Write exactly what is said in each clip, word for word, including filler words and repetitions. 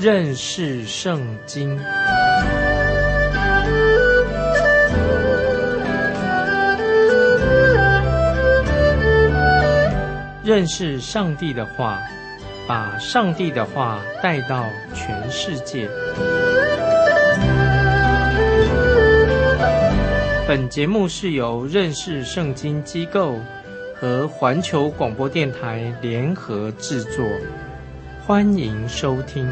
认识圣经。认识上帝的话，把上帝的话带到全世界。本节目是由认识圣经机构和环球广播电台联合制作，欢迎收听。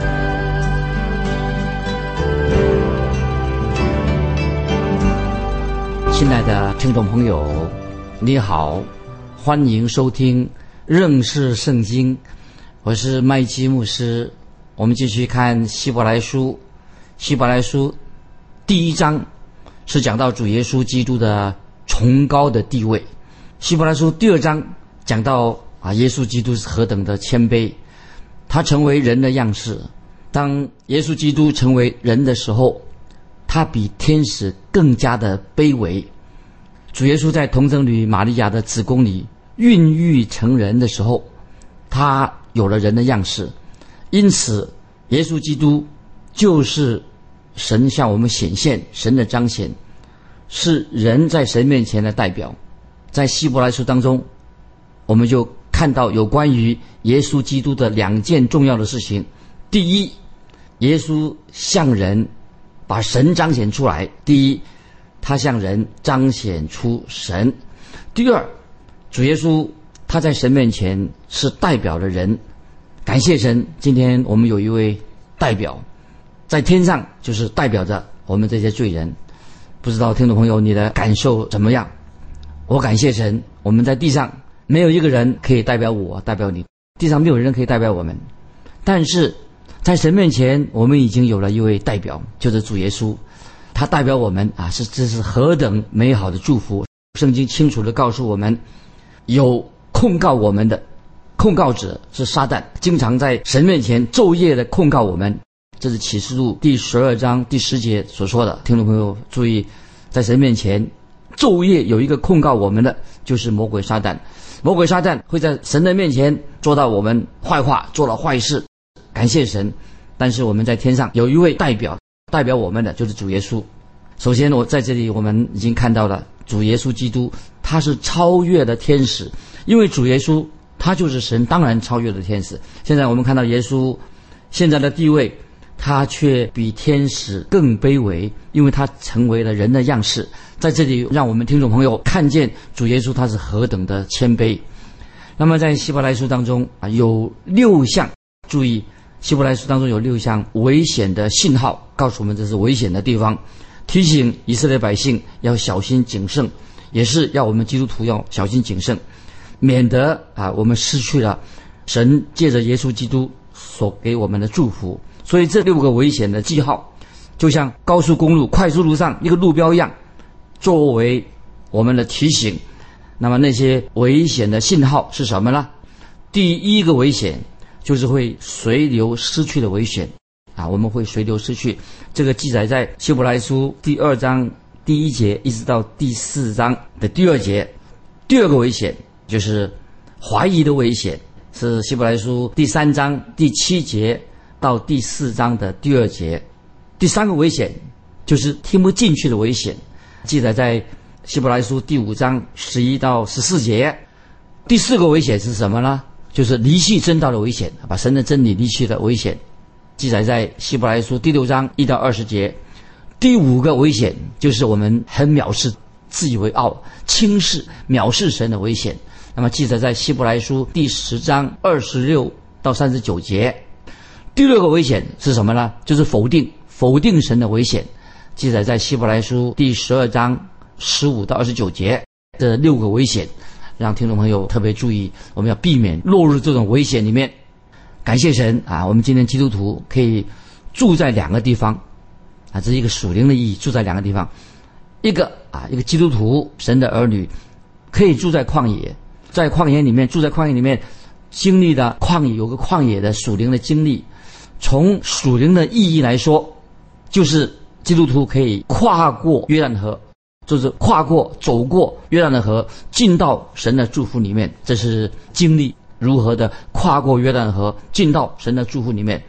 亲爱的听众朋友，你好，欢迎收听认识圣经，我是麦基牧师。我们继续看希伯来书，希伯来书第一章是讲到主耶稣基督的崇高的地位。希伯来书第二章讲到啊，耶稣基督是何等的谦卑，他成为人的样式。当耶稣基督成为人的时候，他比天使更加的卑微。主耶稣在童贞女玛利亚的子宫里孕育成人的时候，他有了人的样式，因此耶稣基督就是神向我们显现，神的彰显，是人在神面前的代表。在希伯来书当中，我们就看到有关于耶稣基督的两件重要的事情。第一，耶稣向人把神彰显出来。第一，他向人彰显出神。第二，主耶稣他在神面前是代表了人。感谢神，今天我们有一位代表，在天上就是代表着我们这些罪人。不知道听众朋友你的感受怎么样？我感谢神，我们在地上没有一个人可以代表我，代表你，地上没有人可以代表我们。但是在神面前，我们已经有了一位代表，就是主耶稣，他代表我们啊，是这是何等美好的祝福！圣经清楚地告诉我们，有控告我们的控告者是撒旦，经常在神面前昼夜的控告我们。这是启示录第十二章第十节所说的。听众朋友注意，在神面前昼夜有一个控告我们的，就是魔鬼撒旦。魔鬼撒旦会在神的面前做到我们坏话，做了坏事。感谢神，但是我们在天上有一位代表，代表我们的就是主耶稣。首先我在这里我们已经看到了主耶稣基督，他是超越的天使，因为主耶稣他就是神，当然超越的天使。现在我们看到耶稣现在的地位，他却比天使更卑微，因为他成为了人的样式。在这里让我们听众朋友看见主耶稣他是何等的谦卑。那么在希伯来书当中啊，有六项，注意希伯来书当中有六项危险的信号，告诉我们这是危险的地方，提醒以色列百姓要小心谨慎，也是要我们基督徒要小心谨慎，免得啊我们失去了神借着耶稣基督所给我们的祝福。所以这六个危险的记号，就像高速公路快速路上一个路标一样，作为我们的提醒。那么那些危险的信号是什么呢？第一个危险就是会随流失去的危险啊，我们会随流失去。这个记载在希伯来书第二章第一节一直到第四章的第二节。第二个危险就是怀疑的危险，是希伯来书第三章第七节到第四章的第二节。第三个危险就是听不进去的危险，记载在希伯来书第五章十一到十四节。第四个危险是什么呢？就是离弃真道的危险，把神的真理离弃的危险，记载在希伯来书第六章一到二十节。第五个危险就是我们很藐视、自以为傲、轻视、藐视神的危险，那么记载在希伯来书第十章二十六到三十九节。第六个危险是什么呢？就是否定否定神的危险，记载在希伯来书第十二章十五到二十九节。这六个危险让听众朋友特别注意，我们要避免落入这种危险里面。感谢神啊，我们今天基督徒可以住在两个地方啊，这是一个属灵的意义，住在两个地方。一个啊，一个基督徒神的儿女可以住在旷野，在旷野里面住在旷野里面经历的旷野，有个旷野的属灵的经历。从属灵的意义来说，就是基督徒可以跨过约旦河，就是跨过走过约旦的河，进到神的祝福里面。这是经历如何的跨过约旦河，进到神的祝福里面。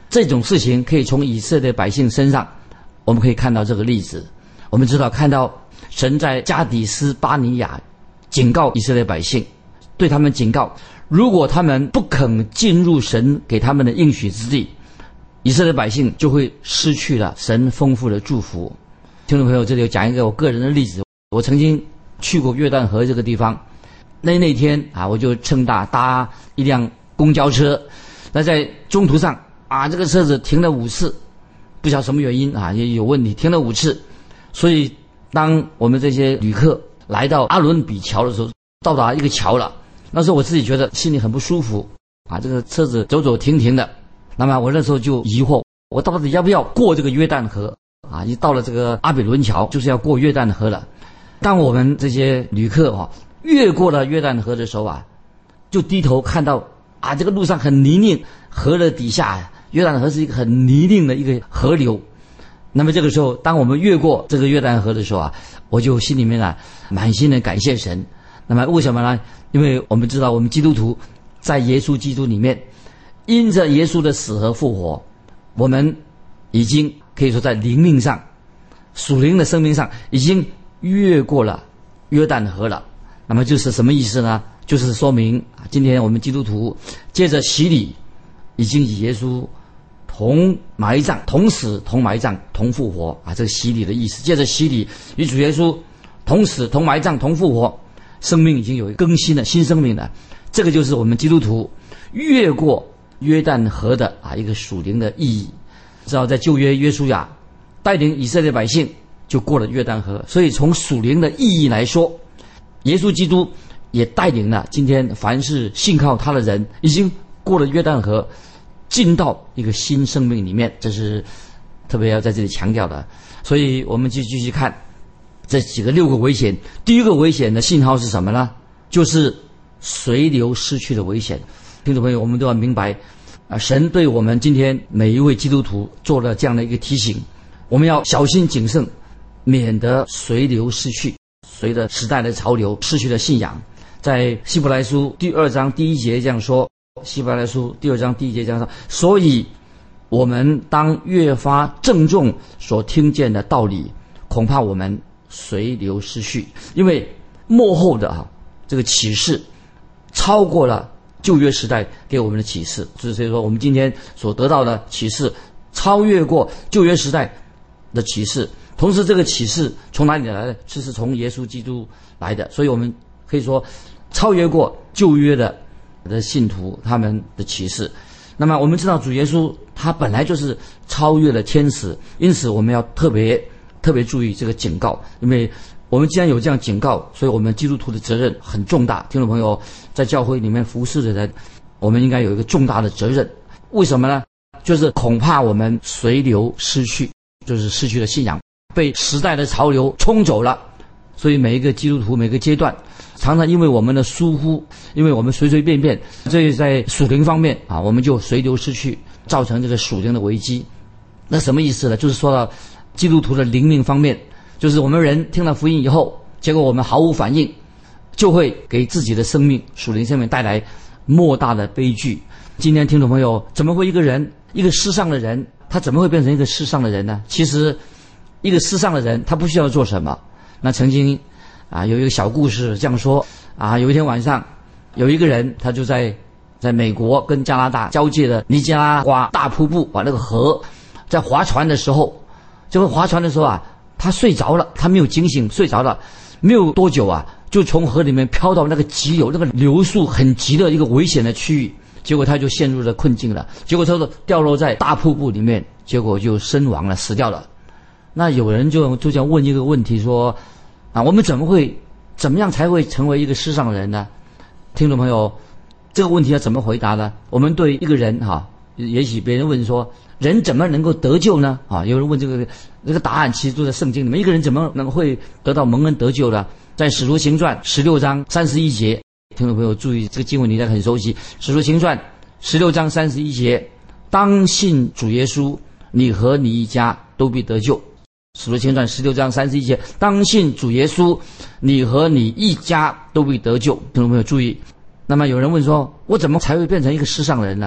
这种事情可以从以色列百姓身上，我们可以看到这个例子。我们知道，看到神在加底斯巴尼亚警告以色列百姓，对他们警告，如果他们不肯进入神给他们的应许之地，以色列百姓就会失去了神丰富的祝福。听众朋友，这里有讲一个我个人的例子。我曾经去过约旦河这个地方，那那天啊，我就趁大搭一辆公交车，那在中途上啊，这个车子停了五次，不晓得什么原因啊，也有问题，停了五次。所以当我们这些旅客来到阿伦比桥的时候，到达一个桥了，那时候我自己觉得心里很不舒服啊，这个车子走走停停的。那么我那时候就疑惑，我到底要不要过这个约旦河啊？一到了这个阿比伦桥，就是要过约旦河了。当我们这些旅客啊越过了约旦河的时候啊，就低头看到啊，这个路上很泥泞，河的底下，约旦河是一个很泥泞的一个河流。那么这个时候，当我们越过这个约旦河的时候啊，我就心里面啊满心的感谢神。那么为什么呢？因为我们知道，我们基督徒在耶稣基督里面，因着耶稣的死和复活，我们已经可以说在灵命上、属灵的生命上已经越过了约旦河了。那么就是什么意思呢？就是说明今天我们基督徒借着洗礼，已经与耶稣同埋葬、同死、同埋葬、同复活啊！这个洗礼的意思，借着洗礼与主耶稣同死、同埋葬、同复活，生命已经有一个更新的新生命了。这个就是我们基督徒越过约旦河的啊一个属灵的意义。知道在旧约，约书亚带领以色列百姓就过了约旦河，所以从属灵的意义来说，耶稣基督也带领了今天凡是信靠他的人，已经过了约旦河，进到一个新生命里面，这是特别要在这里强调的。所以我们就继续看这几个六个危险。第一个危险的信号是什么呢？就是随流失去的危险。听众朋友，我们都要明白啊，神对我们今天每一位基督徒做了这样的一个提醒，我们要小心谨慎，免得随流失去，随着时代的潮流失去了信仰。在希伯来书第二章第一节这样说，希伯来书第二章第一节这样说，所以我们当越发郑重所听见的道理，恐怕我们随流失去，因为末后的啊这个启示超过了旧约时代给我们的启示，所以说我们今天所得到的启示超越过旧约时代的启示。同时这个启示从哪里来的？这是从耶稣基督来的，所以我们可以说超越过旧约的的信徒他们的启示。那么我们知道主耶稣他本来就是超越了天使，因此我们要特别特别注意这个警告，因为我们既然有这样警告，所以我们基督徒的责任很重大。听众朋友，在教会里面服侍的人，我们应该有一个重大的责任。为什么呢？就是恐怕我们随流失去，就是失去了信仰，被时代的潮流冲走了。所以每一个基督徒每个阶段，常常因为我们的疏忽，因为我们随随便便，这在属灵方面啊，我们就随流失去，造成这个属灵的危机。那什么意思呢？就是说到基督徒的灵命方面，就是我们人听了福音以后，结果我们毫无反应，就会给自己的生命属灵生命带来莫大的悲剧。今天听众朋友，怎么会一个人一个世上的人，他怎么会变成一个世上的人呢？其实一个世上的人他不需要做什么。那曾经啊有一个小故事这样说啊，有一天晚上有一个人他就在在美国跟加拿大交界的尼加拉瓜大瀑布啊那个河，在划船的时候，这个划船的时候啊他睡着了，他没有惊醒，睡着了没有多久啊，就从河里面飘到那个急流那个流速很急的一个危险的区域，结果他就陷入了困境了，结果他就掉落在大瀑布里面，结果就身亡了，死掉了。那有人就就这样问一个问题说啊，我们怎么会怎么样才会成为一个世上人呢？听众朋友，这个问题要怎么回答呢？我们对一个人哈、啊，也许别人问说人怎么能够得救呢？啊，有人问这个这个答案其实都在圣经里面，一个人怎么能会得到蒙恩得救呢？在使徒行传十六章三十一节，听众朋友注意这个经文你应该很熟悉，使徒行传十六章三十一节，当信主耶稣，你和你一家都必得救。使徒行传十六章三十一节，当信主耶稣，你和你一家都必得救。听众朋友注意，那么有人问说，我怎么才会变成一个世上人呢？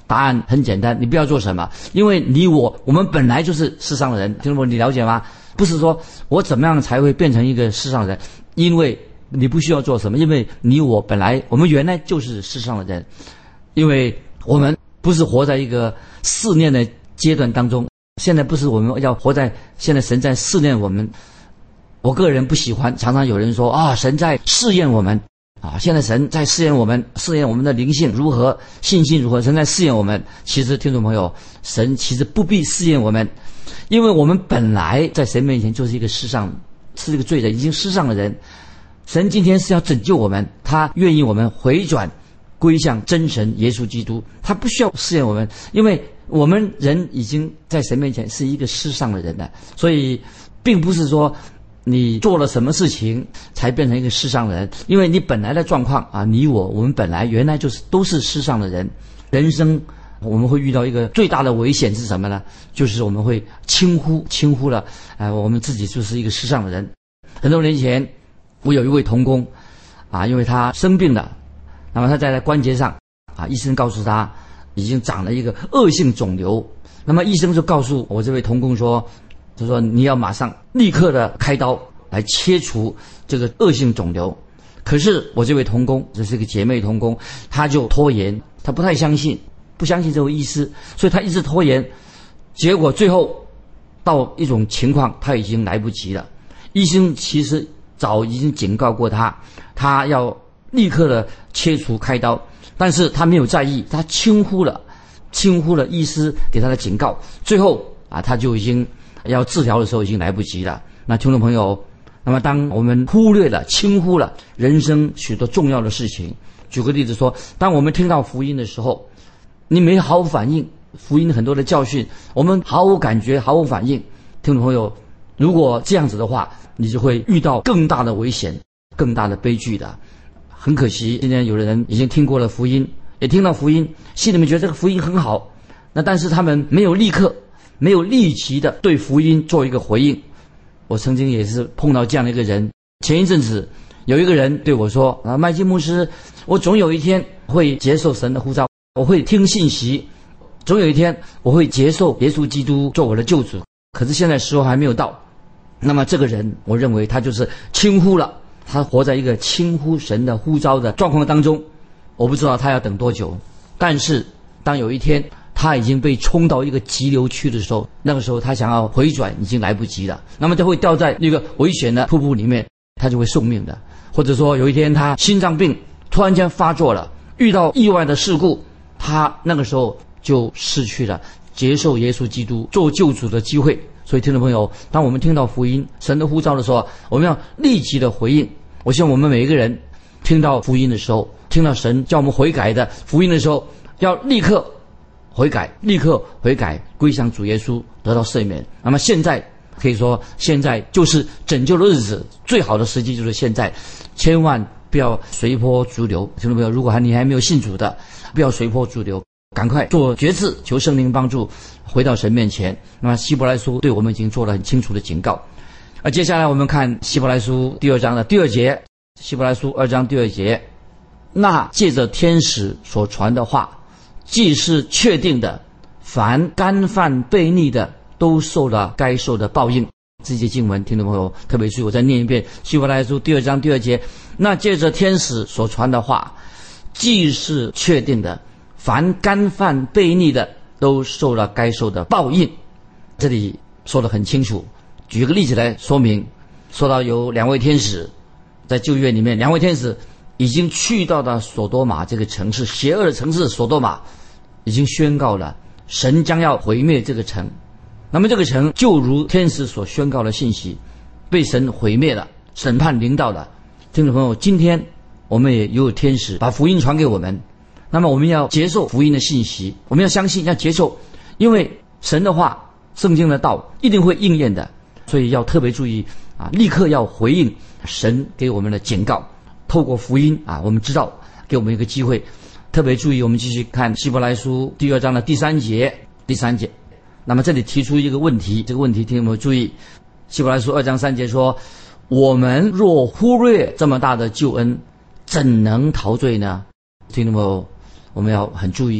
答案很简单，你不要做什么，因为你我我们本来就是世上的人，听众朋友，你了解吗？不是说我怎么样才会变成一个世上人，因为你不需要做什么，因为你我本来我们原来就是世上的人，因为我们不是活在一个试炼的阶段当中，现在不是我们要活在现在神在试炼我们。我个人不喜欢常常有人说啊，神在试验我们啊，现在神在试验我们，试验我们的灵性如何，信心如何，神在试验我们。其实听众朋友，神其实不必试验我们，因为我们本来在神面前就是一个世上是一个罪人，已经世上的人。神今天是要拯救我们，他愿意我们回转归向真神耶稣基督，他不需要试验我们，因为我们人已经在神面前是一个世上的人了，所以并不是说你做了什么事情才变成一个世上的人，因为你本来的状况啊，你我我们本来原来就是都是世上的人。人生我们会遇到一个最大的危险是什么呢？就是我们会轻忽轻忽了，呃，我们自己就是一个世上的人。很多年前，我有一位同工啊，因为他生病了，那么他在关节上啊，医生告诉他已经长了一个恶性肿瘤，那么医生就告诉我这位同工说。他说你要马上立刻的开刀来切除这个恶性肿瘤，可是我这位同工，这是一个姐妹同工，她就拖延，她不太相信，不相信这位医师，所以她一直拖延，结果最后到一种情况，她已经来不及了。医生其实早已经警告过她，她要立刻的切除开刀，但是她没有在意，她轻忽了，轻忽了医师给她的警告，最后啊，她就已经。要治疗的时候已经来不及了。那听众朋友，那么当我们忽略了、轻忽了人生许多重要的事情，举个例子说，当我们听到福音的时候，你没毫无反应，福音很多的教训，我们毫无感觉、毫无反应。听众朋友，如果这样子的话，你就会遇到更大的危险、更大的悲剧的。很可惜，今天有的人已经听过了福音，也听到福音，心里面觉得这个福音很好，那但是他们没有立刻。没有立即的对福音做一个回应。我曾经也是碰到这样的一个人，前一阵子有一个人对我说啊，麦基牧师，我总有一天会接受神的呼召，我会听信息，总有一天我会接受耶稣基督做我的救主，可是现在时候还没有到。那么这个人，我认为他就是轻忽了，他活在一个轻忽神的呼召的状况当中。我不知道他要等多久，但是当有一天他已经被冲到一个急流区的时候，那个时候他想要回转已经来不及了，那么就会掉在那个危险的瀑布里面，他就会送命的。或者说有一天他心脏病突然间发作了，遇到意外的事故，他那个时候就失去了接受耶稣基督做救主的机会。所以听众朋友，当我们听到福音神的呼召的时候，我们要立即的回应。我希望我们每一个人听到福音的时候，听到神叫我们悔改的福音的时候，要立刻悔改，立刻悔改，归向主耶稣，得到赦免。那么现在可以说，现在就是拯救的日子，最好的时机就是现在，千万不要随波逐流。听众朋友，如果还你还没有信主的，不要随波逐流，赶快做决志，求圣灵帮助，回到神面前。那么希伯来书对我们已经做了很清楚的警告。而接下来我们看希伯来书第二章的第二节，希伯来书二章第二节，那借着天使所传的话，既是确定的，凡干犯悖逆的，都受了该受的报应。这节经文，听众朋友特别注意，我再念一遍：希伯来书第二章第二节，那借着天使所传的话，既是确定的，凡干犯悖逆的，都受了该受的报应。这里说得很清楚，举个例子来说明。说到有两位天使在旧约里面，两位天使已经去到了所多玛这个城市，邪恶的城市所多玛，已经宣告了神将要毁灭这个城。那么这个城就如天使所宣告的信息，被神毁灭了，审判临到了。听众朋友，今天我们也有天使把福音传给我们，那么我们要接受福音的信息，我们要相信，要接受，因为神的话，圣经的道一定会应验的，所以要特别注意啊，立刻要回应神给我们的警告。透过福音啊，我们知道给我们一个机会。特别注意，我们继续看希伯来书第二章的第三节，第三节。那么这里提出一个问题，这个问题听我们注意。希伯来书二章三节说：我们若忽略这么大的救恩，怎能陶醉呢？听众朋友，我们要很注意啊，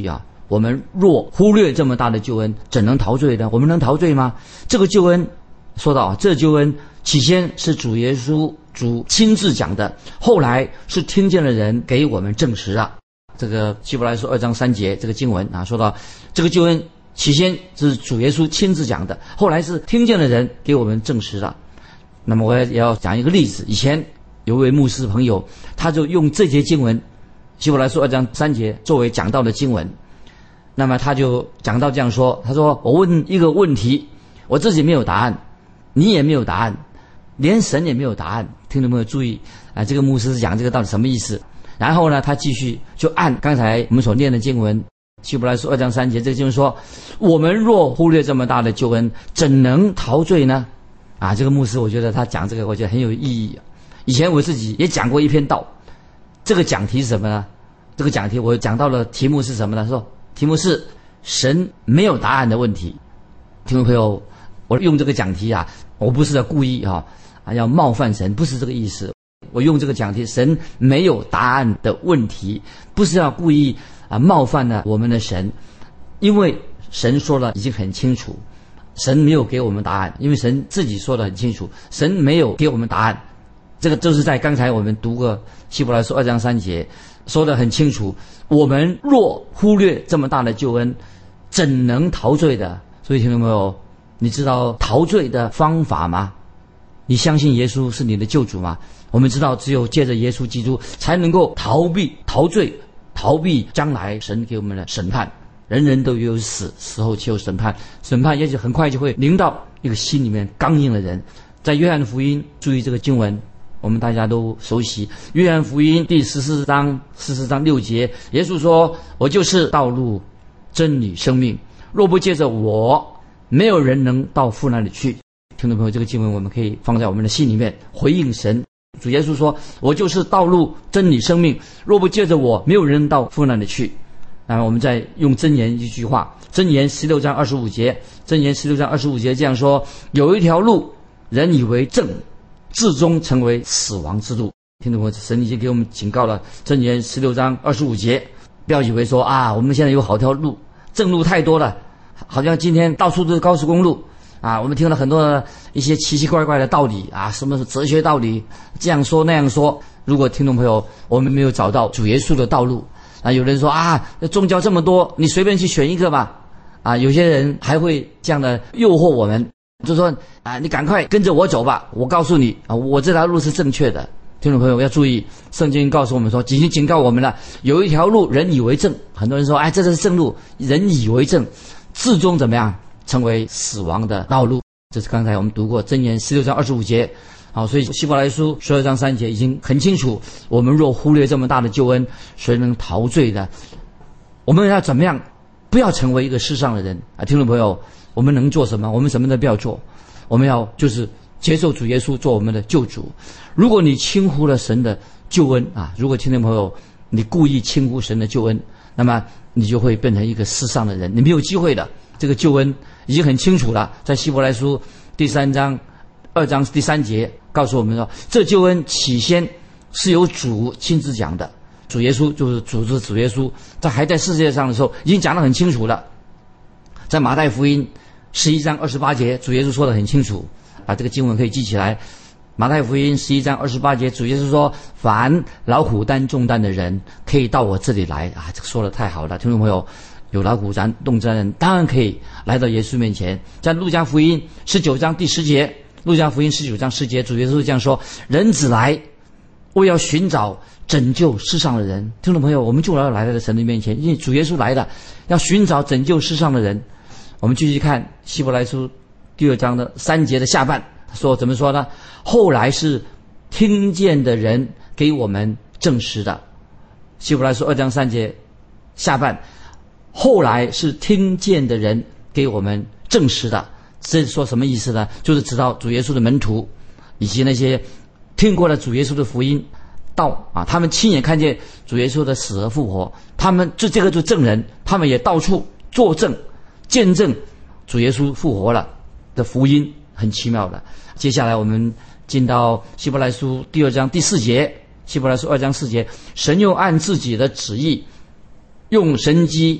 我们若忽略这么大的救恩，怎能逃罪呢？我们能逃罪吗？这个救恩说到，这救恩起先是主耶稣主亲自讲的，后来是听见了人给我们证实啊。这个希伯来书二章三节这个经文啊，说到这个救恩起先是主耶稣亲自讲的，后来是听见了人给我们证实了。那么我也要讲一个例子，以前有一位牧师朋友，他就用这节经文希伯来书二章三节作为讲道的经文。那么他就讲到这样说，他说我问一个问题，我自己没有答案，你也没有答案，连神也没有答案。听众朋友注意啊，这个牧师讲这个到底什么意思？然后呢，他继续就按刚才我们所念的经文希伯来书二章三节，这个经文说，我们若忽略这么大的救恩，怎能逃罪呢？啊，这个牧师我觉得他讲这个我觉得很有意义。以前我自己也讲过一篇道，这个讲题是什么呢？这个讲题我讲到了题目是什么呢？说题目是神没有答案的问题。听众朋友，我用这个讲题啊，我不是要故意啊啊要冒犯神，不是这个意思。我用这个讲题，神没有答案的问题，不是要故意啊冒犯了我们的神，因为神说了已经很清楚，神没有给我们答案，因为神自己说得很清楚，神没有给我们答案。这个就是在刚才我们读过希伯来书二章三节说得很清楚，我们若忽略这么大的救恩，怎能逃罪的？所以听众朋友，你知道逃罪的方法吗？你相信耶稣是你的救主吗？我们知道只有借着耶稣基督才能够逃避逃罪，逃避将来神给我们的审判。人人都有死，死后且有审判，审判也许很快就会临到一个心里面刚硬的人。在约翰福音，注意这个经文我们大家都熟悉，约翰福音第十四章十四章六节，耶稣说，我就是道路真理生命，若不借着我，没有人能到父那里去。听众朋友，这个经文我们可以放在我们的心里面，回应神。主耶稣说，我就是道路真理生命，若不借着我，没有人能到父那里去。那么我们再用箴言一句话，箴言十六章二十五节，箴言十六章二十五节这样说，有一条路人以为正，至终成为死亡之路。听众朋友，神已经给我们警告了，箴言十六章二十五节，不要以为说啊，我们现在有好条路，正路太多了，好像今天到处都是高速公路啊，我们听了很多的一些奇奇怪怪的道理啊，什么哲学道理，这样说那样说。如果听众朋友我们没有找到主耶稣的道路啊，有人说啊，宗教这么多，你随便去选一个吧。啊，有些人还会这样的诱惑我们，就说啊，你赶快跟着我走吧，我告诉你啊，我这条路是正确的。听众朋友要注意，圣经告诉我们说，已经警告我们了，有一条路人以为正，很多人说哎，这是正路，人以为正，至终怎么样成为死亡的道路。这是刚才我们读过箴言十六章二十五节。好，所以希伯来书十二章三节已经很清楚，我们若忽略这么大的救恩，谁能逃罪的？我们要怎么样不要成为一个世上的人啊？听众朋友，我们能做什么？我们什么都不要做，我们要就是接受主耶稣做我们的救主。如果你轻忽了神的救恩啊，如果听众朋友你故意轻忽神的救恩，那么你就会变成一个世上的人，你没有机会的。这个救恩已经很清楚了，在希伯来书第三章二章第三节告诉我们说，这救恩起先是由主亲自讲的，主耶稣就是主是主耶稣，在还在世界上的时候已经讲得很清楚了。在马太福音十一章二十八节，主耶稣说得很清楚，把这个经文可以记起来。马太福音十一章二十八节，主耶稣说，凡劳苦担重担的人可以到我这里来啊，这个说得太好了。听众朋友，有劳苦担重担的人当然可以来到耶稣面前。在路加福音十九章第十节，路加福音十九章十节，主耶稣这样说，人子来为要寻找拯救世上的人。听众朋友，我们就要来到神的面前，因为主耶稣来了，要寻找拯救世上的人。我们继续看希伯来书第二章的三节的下半，他说怎么说呢？后来是听见的人给我们证实的。希伯来书二章三节下半，后来是听见的人给我们证实的。这是说什么意思呢？就是指到主耶稣的门徒以及那些听过了主耶稣的福音道啊，他们亲眼看见主耶稣的死而复活，他们就这个就证人，他们也到处作证见证主耶稣复活了的福音，很奇妙的。接下来我们进到希伯来书第二章第四节，希伯来书二章四节，神又按自己的旨意用神机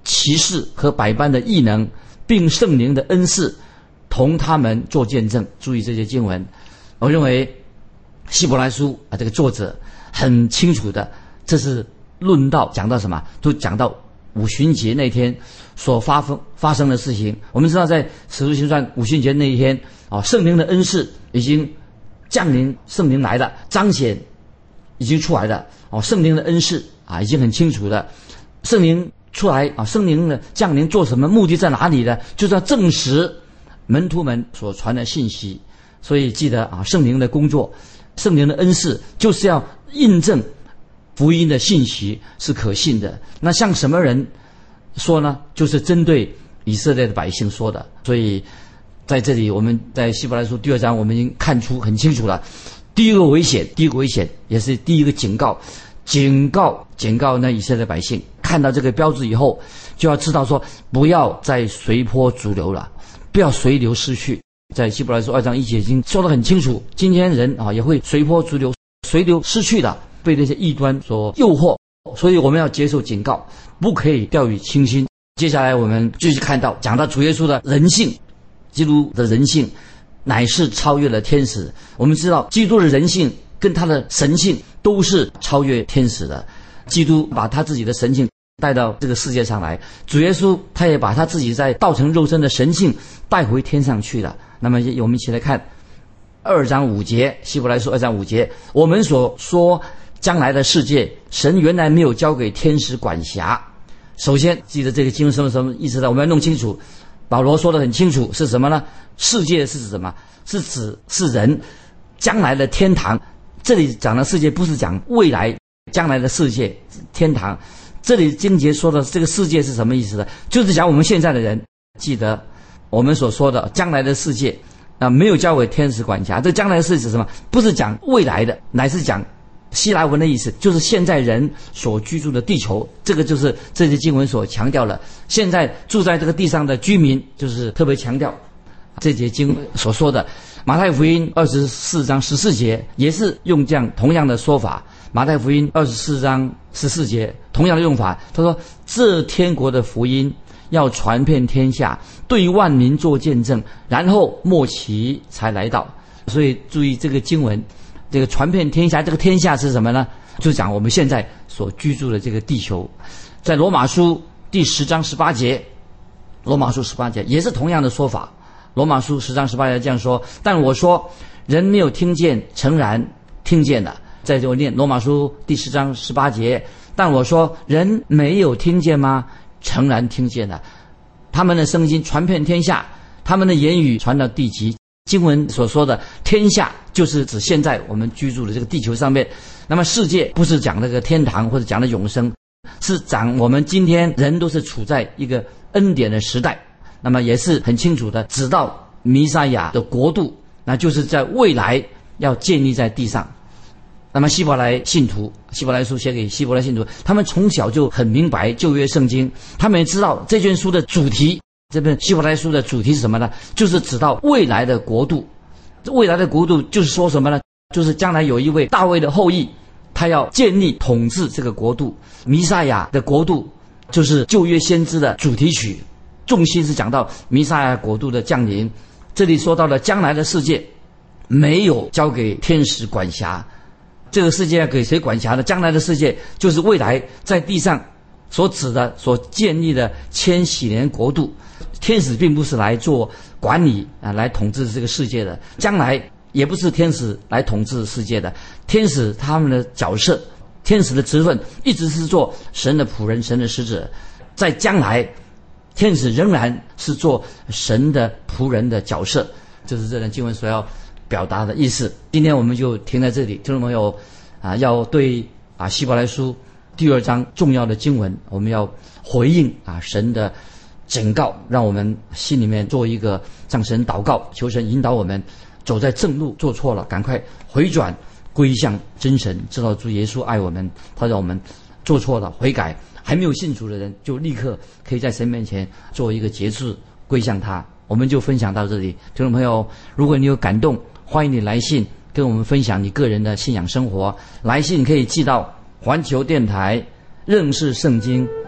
奇事和百般的异能，并圣灵的恩赐，同他们做见证。注意这些经文，我认为希伯来书啊，这个作者很清楚的，这是论到讲到什么，都讲到五旬节那天所发生发生的事情。我们知道，在使徒行传五旬节那一天啊，圣灵的恩赐已经降临，圣灵来了，彰显已经出来了哦，圣灵的恩赐啊，已经很清楚的。圣灵出来啊，圣灵的降临做什么？目的在哪里呢？就是要证实门徒们所传的信息。所以记得啊，圣灵的工作，圣灵的恩赐，就是要印证福音的信息是可信的。那向什么人说呢？就是针对以色列的百姓说的。所以在这里，我们在希伯来书第二章，我们已经看出很清楚了。第一个危险，第一个危险，也是第一个警告，警告警告那以色列百姓，看到这个标志以后，就要知道说，不要再随波逐流了，不要随流失去。在希伯来书二章一节已经说得很清楚，今天人啊也会随波逐流，随流失去的，被那些异端所诱惑，所以我们要接受警告，不可以掉以轻心。接下来我们继续看到，讲到主耶稣的人性，基督的人性乃是超越了天使。我们知道基督的人性跟他的神性都是超越天使的。基督把他自己的神性带到这个世界上来，主耶稣他也把他自己在道成肉身的神性带回天上去了。那么我们一起来看二章五节，希伯来书二章五节，我们所说将来的世界，神原来没有交给天使管辖。首先记得这个经文什么什么意思呢？我们要弄清楚，保罗说得很清楚，是什么呢？世界是指什么？是指是人将来的天堂。这里讲的世界不是讲未来将来的世界天堂，这里经节说的这个世界是什么意思呢？就是讲我们现在的人。记得我们所说的将来的世界啊，没有交给天使管辖。这将来的世界是什么？不是讲未来的，乃是讲希腊文的意思，就是现在人所居住的地球。这个就是这些经文所强调了，现在住在这个地上的居民，就是特别强调这节经文所说的。马太福音二十四章十四节也是用这样同样的说法。马太福音二十四章十四节同样的用法，他说这天国的福音要传遍天下，对万民做见证，然后末期才来到。所以注意这个经文，这个传遍天下，这个天下是什么呢？就讲我们现在所居住的这个地球。在罗马书第十章十八节，罗马书十八节也是同样的说法。罗马书十章十八节这样说，但我说人没有听见，诚然听见了。在这我念罗马书第十章十八节，但我说人没有听见吗？诚然听见了。他们的声音传遍天下，他们的言语传到地极。经文所说的天下就是指现在我们居住的这个地球上面。那么世界不是讲那个天堂或者讲的永生，是讲我们今天人都是处在一个恩典的时代。那么也是很清楚的指到弥赛亚的国度，那就是在未来要建立在地上。那么希伯来信徒，希伯来书写给希伯来信徒，他们从小就很明白旧约圣经，他们也知道这卷书的主题，这本希伯来书的主题是什么呢？就是指到未来的国度。未来的国度就是说什么呢？就是将来有一位大卫的后裔，他要建立统治这个国度。弥赛亚的国度就是旧约先知的主题曲，重心是讲到弥赛亚国度的降临。这里说到了将来的世界没有交给天使管辖，这个世界要给谁管辖呢？将来的世界就是未来在地上所指的所建立的千禧年国度。天使并不是来做管理啊，来统治这个世界的，将来也不是天使来统治世界的。天使他们的角色，天使的职分一直是做神的仆人，神的使者。在将来天使仍然是做神的仆人的角色，这是这段经文所要表达的意思。今天我们就停在这里，听众朋友啊，要对啊希伯来书第二章重要的经文，我们要回应啊神的警告，让我们心里面做一个向神祷告，求神引导我们走在正路，做错了赶快回转归向真神，知道主耶稣爱我们，他让我们做错了悔改。还没有信主的人，就立刻可以在神面前做一个节制，归向他。我们就分享到这里，听众朋友，如果你有感动，欢迎你来信跟我们分享你个人的信仰生活。来信可以寄到环球电台认识圣经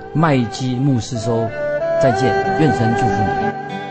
麦基牧师说再见，愿神祝福你。